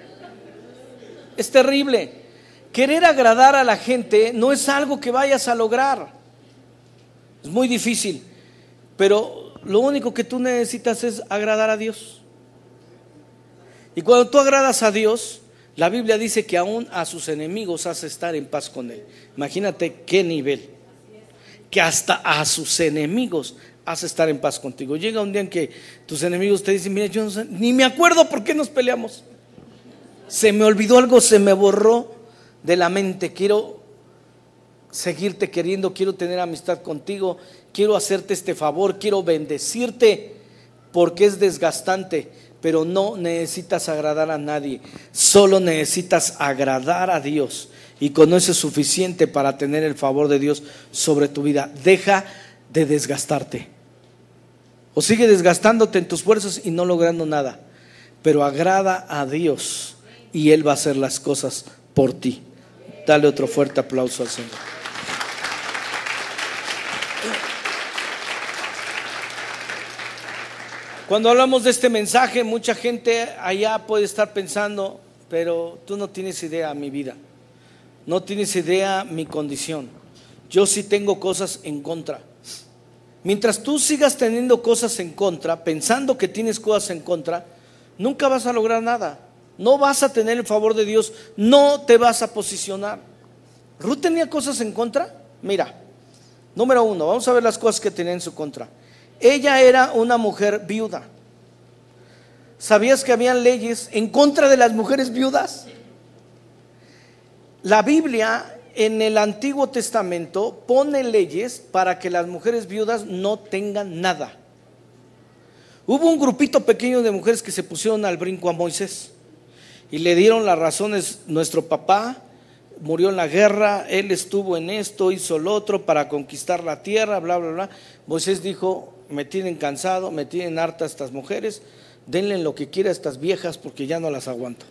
Es terrible. Querer agradar a la gente no es algo que vayas a lograr. Es muy difícil. Pero lo único que tú necesitas es agradar a Dios. Y cuando tú agradas a Dios, la Biblia dice que aún a sus enemigos hace estar en paz con Él. Imagínate qué nivel. Que hasta a sus enemigos hace estar en paz contigo. Llega un día en que tus enemigos te dicen: mira, yo no sé, ni me acuerdo por qué nos peleamos. Se me olvidó algo, se me borró de la mente. Quiero seguirte queriendo, quiero tener amistad contigo, quiero hacerte este favor, quiero bendecirte, porque es desgastante. Pero no necesitas agradar a nadie, solo necesitas agradar a Dios, y con eso es suficiente para tener el favor de Dios sobre tu vida. Deja de desgastarte, o sigue desgastándote en tus fuerzas y no logrando nada, pero agrada a Dios y Él va a hacer las cosas por ti. Dale otro fuerte aplauso al Señor. Cuando hablamos de este mensaje, mucha gente allá puede estar pensando: pero tú no tienes idea, mi vida. no tienes idea mi condición. Yo sí tengo cosas en contra. Mientras tú sigas teniendo cosas en contra, pensando que tienes cosas en contra, nunca vas a lograr nada. No vas a tener el favor de Dios, no te vas a posicionar. ¿Ruth tenía cosas en contra? Mira, número uno, vamos a ver las cosas que tenía en su contra. Ella era una mujer viuda. ¿Sabías que habían leyes en contra de las mujeres viudas? La Biblia en el Antiguo Testamento pone leyes para que las mujeres viudas no tengan nada. Hubo un grupito pequeño de mujeres que se pusieron al brinco a Moisés y le dieron las razones. Nuestro papá murió en la guerra, él estuvo en esto, hizo lo otro para conquistar la tierra, bla, bla, bla. Moisés dijo: me tienen cansado, me tienen harta estas mujeres, denle lo que quiera a estas viejas porque ya no las aguanto.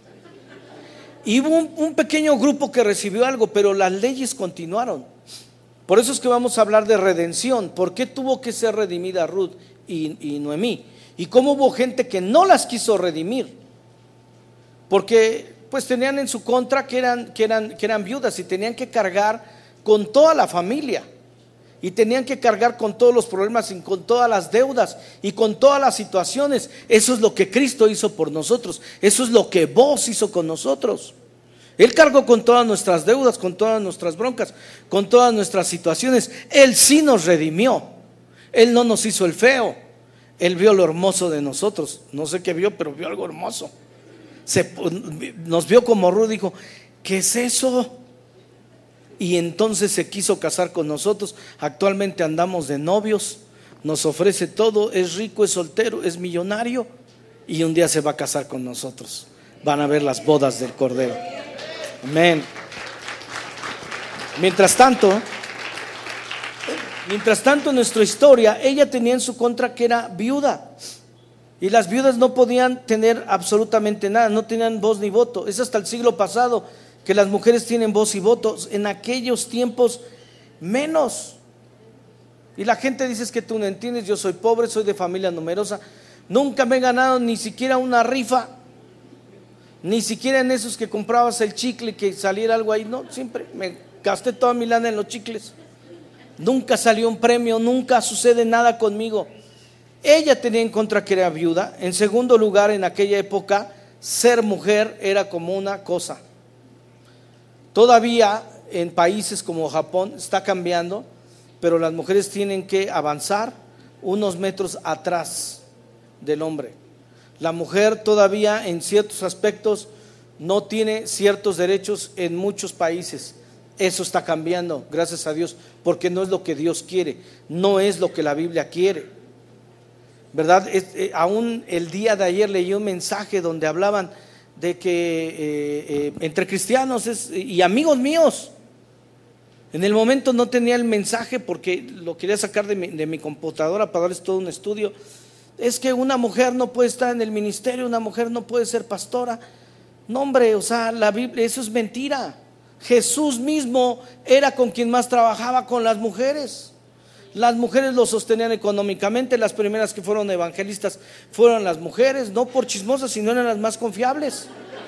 Y hubo un, un pequeño grupo que recibió algo, pero las leyes continuaron. Por eso es que vamos a hablar de redención. ¿Por qué tuvo que ser redimida Ruth y, y Noemí? Y cómo hubo gente que no las quiso redimir, porque pues tenían en su contra que eran, que eran, que eran viudas y tenían que cargar con toda la familia. Y tenían que cargar con todos los problemas y con todas las deudas y con todas las situaciones. Eso es lo que Cristo hizo por nosotros. Eso es lo que vos hizo con nosotros. Él cargó con todas nuestras deudas, con todas nuestras broncas, con todas nuestras situaciones. Él sí nos redimió. Él no nos hizo el feo. Él vio lo hermoso de nosotros. No sé qué vio, pero vio algo hermoso. Se, nos vio como Ruth, dijo: ¿qué es eso? Y entonces se quiso casar con nosotros. Actualmente andamos de novios, nos ofrece todo, es rico, es soltero, es millonario, y un día se va a casar con nosotros. Van a ver las bodas del Cordero. Amén. Mientras tanto, mientras tanto en nuestra historia, ella tenía en su contra que era viuda. Y las viudas no podían tener absolutamente nada, no tenían voz ni voto. Es hasta el siglo pasado que las mujeres tienen voz y votos. En aquellos tiempos menos. Y la gente dice: es que tú no entiendes, yo soy pobre, soy de familia numerosa, nunca me he ganado ni siquiera una rifa, ni siquiera en esos que comprabas el chicle que saliera algo ahí. No, siempre me gasté toda mi lana en los chicles. Nunca salió un premio, nunca sucede nada conmigo. Ella tenía en contra que era viuda. En segundo lugar, en aquella época, ser mujer era como una cosa. Todavía en países como Japón está cambiando, pero las mujeres tienen que avanzar unos metros atrás del hombre. La mujer todavía en ciertos aspectos no tiene ciertos derechos en muchos países. Eso está cambiando, gracias a Dios, porque no es lo que Dios quiere, no es lo que la Biblia quiere, ¿verdad? Es, eh, aún el día de ayer leí un mensaje donde hablaban de que eh, eh, entre cristianos es, y amigos míos, en el momento no tenía el mensaje porque lo quería sacar de mi, de mi computadora para darles todo un estudio. Es que una mujer no puede estar en el ministerio, una mujer no puede ser pastora. No, hombre, o sea, la Biblia, eso es mentira. Jesús mismo era con quien más trabajaba, con las mujeres. Las mujeres lo sostenían económicamente. Las primeras que fueron evangelistas fueron las mujeres, no por chismosas, sino eran las más confiables.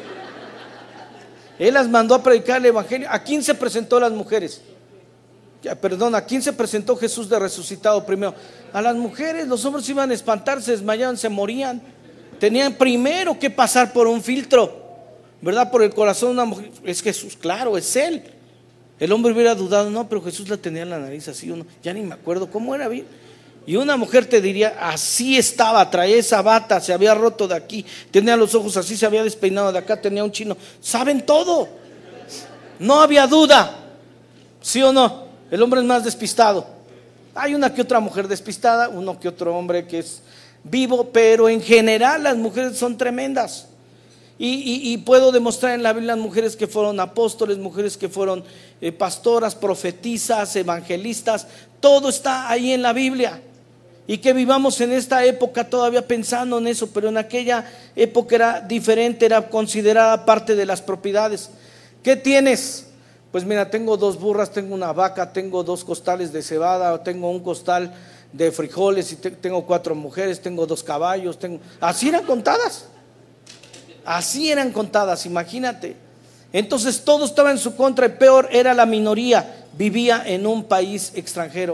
Él las mandó a predicar el evangelio. ¿A quién se presentó las mujeres? Ya, perdón, ¿a quién se presentó Jesús de resucitado primero? A las mujeres. Los hombres iban a espantar, se desmayaban, se morían. Tenían primero que pasar por un filtro, ¿verdad? Por el corazón de una mujer. Es Jesús, claro, es Él. El hombre hubiera dudado, no, pero Jesús la tenía en la nariz así, uno, ya ni me acuerdo cómo era bien. Y una mujer te diría: así estaba, traía esa bata, se había roto de aquí, tenía los ojos así, se había despeinado de acá, tenía un chino. Saben todo, no había duda, ¿sí o no? El hombre es más despistado. Hay una que otra mujer despistada, uno que otro hombre que es vivo, pero en general las mujeres son tremendas. Y, y, y puedo demostrar en la Biblia mujeres que fueron apóstoles, mujeres que fueron eh, pastoras, profetisas, evangelistas. Todo está ahí en la Biblia. Y que vivamos en esta época todavía pensando en eso, pero en aquella época era diferente, era considerada parte de las propiedades. ¿Qué tienes? Pues mira, tengo dos burras, tengo una vaca, tengo dos costales de cebada, tengo un costal de frijoles y te, tengo cuatro mujeres, tengo dos caballos, tengo... Así eran contadas. Así eran contadas, imagínate. Entonces todo estaba en su contra y peor era la minoría, vivía en un país extranjero.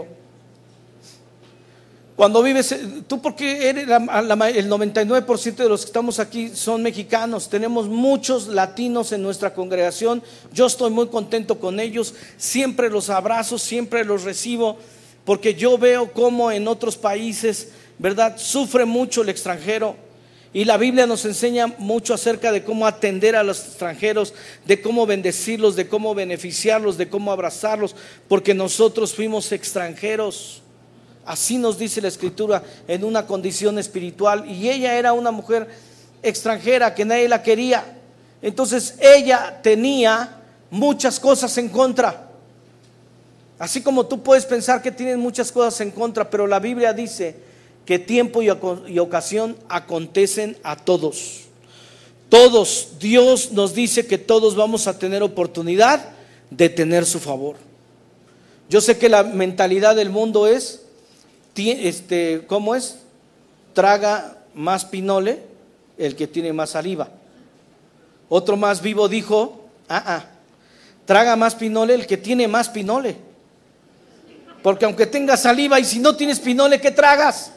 Cuando vives, tú porque eres la, la, el noventa y nueve por ciento de los que estamos aquí son mexicanos, tenemos muchos latinos en nuestra congregación, yo estoy muy contento con ellos, siempre los abrazo, siempre los recibo, porque yo veo cómo en otros países, ¿verdad?, sufre mucho el extranjero. Y la Biblia nos enseña mucho acerca de cómo atender a los extranjeros, de cómo bendecirlos, de cómo beneficiarlos, de cómo abrazarlos, porque nosotros fuimos extranjeros. Así nos dice la Escritura, en una condición espiritual. Y ella era una mujer extranjera que nadie la quería. Entonces ella tenía muchas cosas en contra. Así como tú puedes pensar que tienes muchas cosas en contra, pero la Biblia dice que tiempo y ocasión acontecen a todos. Todos, Dios nos dice que todos vamos a tener oportunidad de tener su favor. Yo sé que la mentalidad del mundo es, este, ¿cómo es? Traga más pinole el que tiene más saliva. Otro más vivo dijo, ah, ah, traga más pinole el que tiene más pinole. Porque aunque tengas saliva y si no tienes pinole, ¿qué tragas?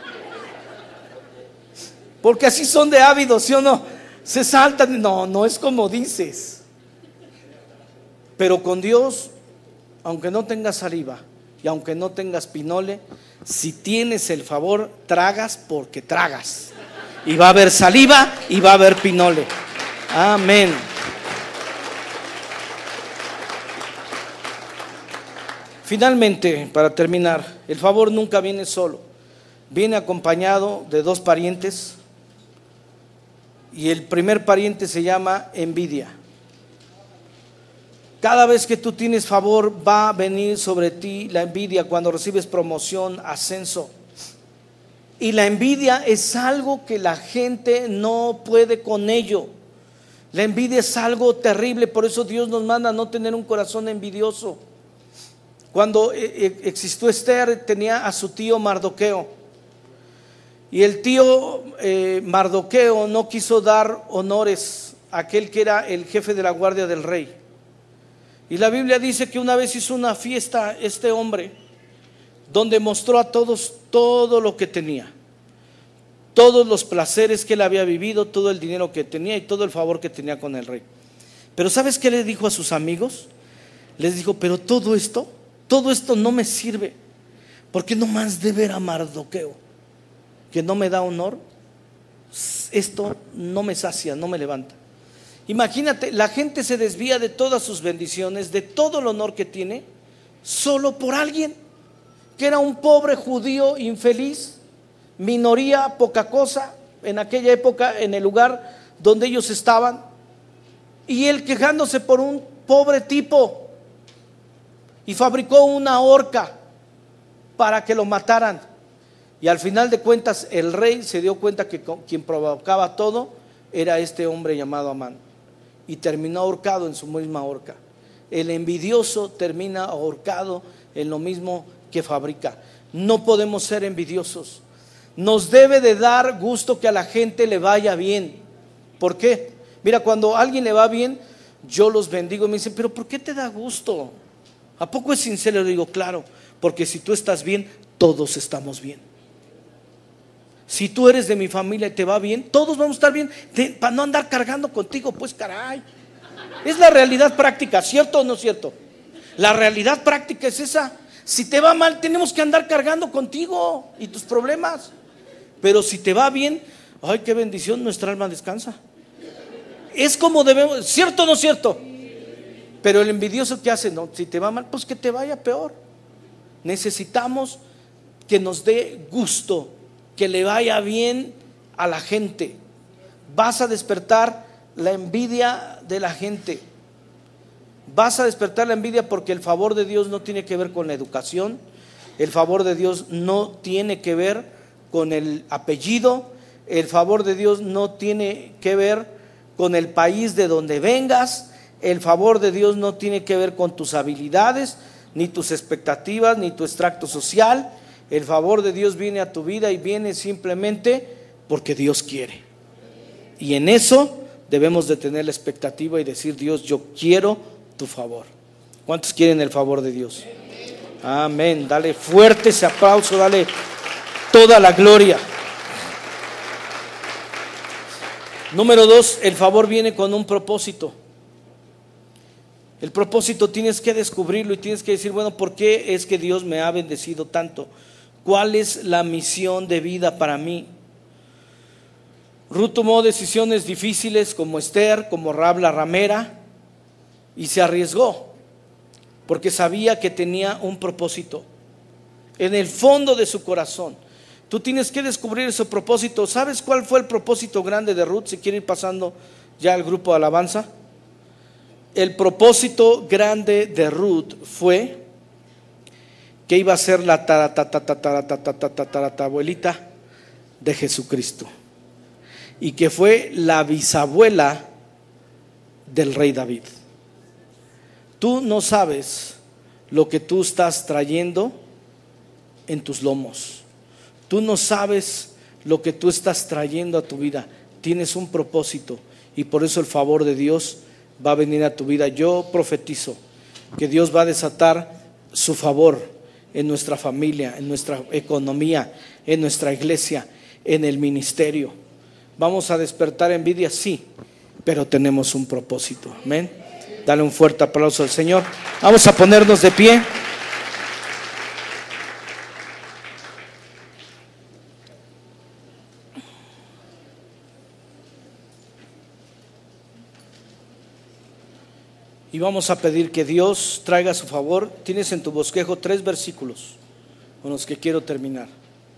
Porque así son de ávidos, ¿sí o no? Se saltan, no, no es como dices. Pero con Dios, aunque no tengas saliva y aunque no tengas pinole, si tienes el favor, tragas porque tragas. Y va a haber saliva y va a haber pinole. Amén. Finalmente, para terminar, el favor nunca viene solo. Viene acompañado de dos parientes. Y el primer pariente se llama envidia. Cada vez que tú tienes favor, va a venir sobre ti la envidia cuando recibes promoción, ascenso. Y la envidia es algo que la gente no puede con ello. La envidia es algo terrible, por eso Dios nos manda a no tener un corazón envidioso. Cuando existió Esther, tenía a su tío Mardoqueo. Y el tío eh, Mardoqueo no quiso dar honores a aquel que era el jefe de la guardia del rey. Y la Biblia dice que una vez hizo una fiesta este hombre, donde mostró a todos todo lo que tenía, todos los placeres que él había vivido, todo el dinero que tenía y todo el favor que tenía con el rey. Pero ¿sabes qué le dijo a sus amigos? Les dijo, pero todo esto, todo esto no me sirve, porque no más de ver a Mardoqueo, que no me da honor, esto no me sacia, no me levanta. Imagínate, la gente se desvía de todas sus bendiciones, de todo el honor que tiene, solo por alguien que era un pobre judío infeliz, minoría, poca cosa, en aquella época, en el lugar donde ellos estaban, y él quejándose por un pobre tipo, y fabricó una horca para que lo mataran. Y al final de cuentas el rey se dio cuenta que quien provocaba todo era este hombre llamado Amán, y terminó ahorcado en su misma horca. El envidioso termina ahorcado en lo mismo que fabrica. No podemos ser envidiosos. Nos debe de dar gusto que a la gente le vaya bien. ¿Por qué? Mira, cuando a alguien le va bien, yo los bendigo y me dicen, pero ¿por qué te da gusto? ¿A poco es sincero? Le digo, claro, porque si tú estás bien, todos estamos bien. Si tú eres de mi familia y te va bien, todos vamos a estar bien, de, para no andar cargando contigo, pues caray. Es la realidad práctica, ¿cierto o no cierto? La realidad práctica es esa. Si te va mal, tenemos que andar cargando contigo y tus problemas. Pero si te va bien, ay, qué bendición, nuestra alma descansa. Es como debemos, ¿cierto o no cierto? Pero el envidioso, ¿qué hace? No, si te va mal, pues que te vaya peor. Necesitamos que nos dé gusto, que le vaya bien a la gente. Vas a despertar la envidia de la gente. Vas a despertar la envidia porque el favor de Dios no tiene que ver con la educación. El favor de Dios no tiene que ver con el apellido. El favor de Dios no tiene que ver con el país de donde vengas. El favor de Dios no tiene que ver con tus habilidades, ni tus expectativas, ni tu extracto social. El favor de Dios viene a tu vida y viene simplemente porque Dios quiere. Y en eso debemos de tener la expectativa y decir: Dios, yo quiero tu favor. ¿Cuántos quieren el favor de Dios? Amén. Dale fuerte ese aplauso, dale toda la gloria. Número dos, el favor viene con un propósito. El propósito tienes que descubrirlo y tienes que decir: bueno, ¿por qué es que Dios me ha bendecido tanto? ¿Cuál es la misión de vida para mí? Ruth tomó decisiones difíciles como Esther, como Rahab la ramera, y se arriesgó porque sabía que tenía un propósito en el fondo de su corazón. Tú tienes que descubrir ese propósito. ¿Sabes cuál fue el propósito grande de Ruth? Si quiere ir pasando ya al grupo de alabanza. El propósito grande de Ruth fue que iba a ser la abuelita de Jesucristo y que fue la bisabuela del rey David. Tú no sabes lo que tú estás trayendo en tus lomos. Tú no sabes lo que tú estás trayendo a tu vida. Tienes un propósito y por eso el favor de Dios va a venir a tu vida. Yo profetizo que Dios va a desatar su favor en nuestra familia, en nuestra economía, en nuestra iglesia, en el ministerio. Vamos a despertar envidia, sí, pero tenemos un propósito. Amén. Dale un fuerte aplauso al Señor. Vamos a ponernos de pie. Y vamos a pedir que Dios traiga su favor. Tienes en tu bosquejo tres versículos con los que quiero terminar.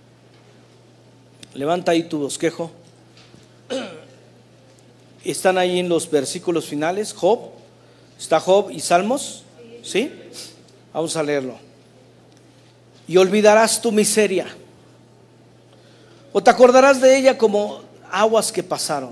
Levanta ahí tu bosquejo. Están ahí en los versículos finales. Job, ¿está Job y Salmos? ¿Sí? Vamos a leerlo. Y olvidarás tu miseria, o te acordarás de ella como aguas que pasaron.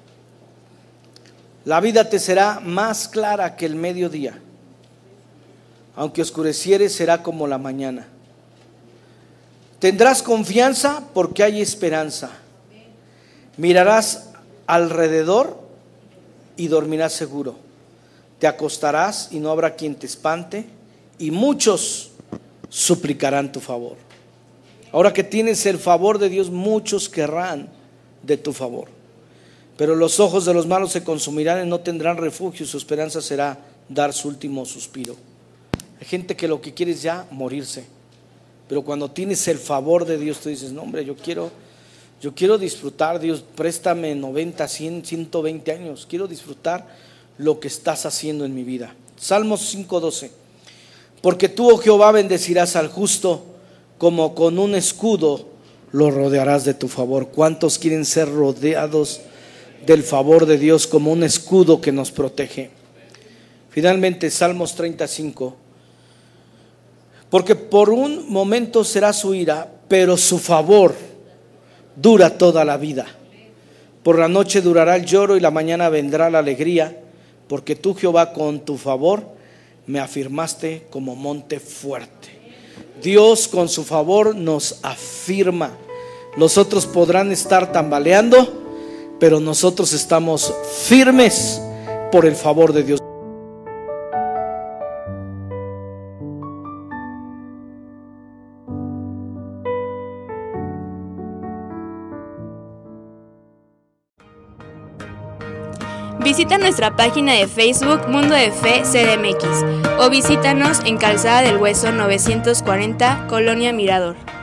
La vida te será más clara que el mediodía, aunque oscureciere será como la mañana. Tendrás confianza porque hay esperanza. Mirarás alrededor y dormirás seguro. Te acostarás y no habrá quien te espante, y muchos suplicarán tu favor. Ahora que tienes el favor de Dios, muchos querrán de tu favor. Pero los ojos de los malos se consumirán y no tendrán refugio, y su esperanza será dar su último suspiro. Hay gente que lo que quiere es ya morirse, pero cuando tienes el favor de Dios, tú dices: no, hombre, yo quiero, yo quiero disfrutar. Dios, préstame noventa, cien, ciento veinte años. Quiero disfrutar lo que estás haciendo en mi vida. Salmos cinco doce. Porque tú, oh Jehová, bendecirás al justo, como con un escudo lo rodearás de tu favor. ¿Cuántos quieren ser rodeados del favor de Dios como un escudo que nos protege? Finalmente, Salmos treinta y cinco. Porque por un momento será su ira, pero su favor dura toda la vida. Por la noche durará el lloro y la mañana vendrá la alegría, porque tú, Jehová, con tu favor me afirmaste como monte fuerte. Dios con su favor nos afirma. Los otros podrán estar tambaleando, pero nosotros estamos firmes por el favor de Dios. Visita nuestra página de Facebook Mundo de Fe C D M X o visítanos en Calzada del Hueso novecientos cuarenta, Colonia Mirador.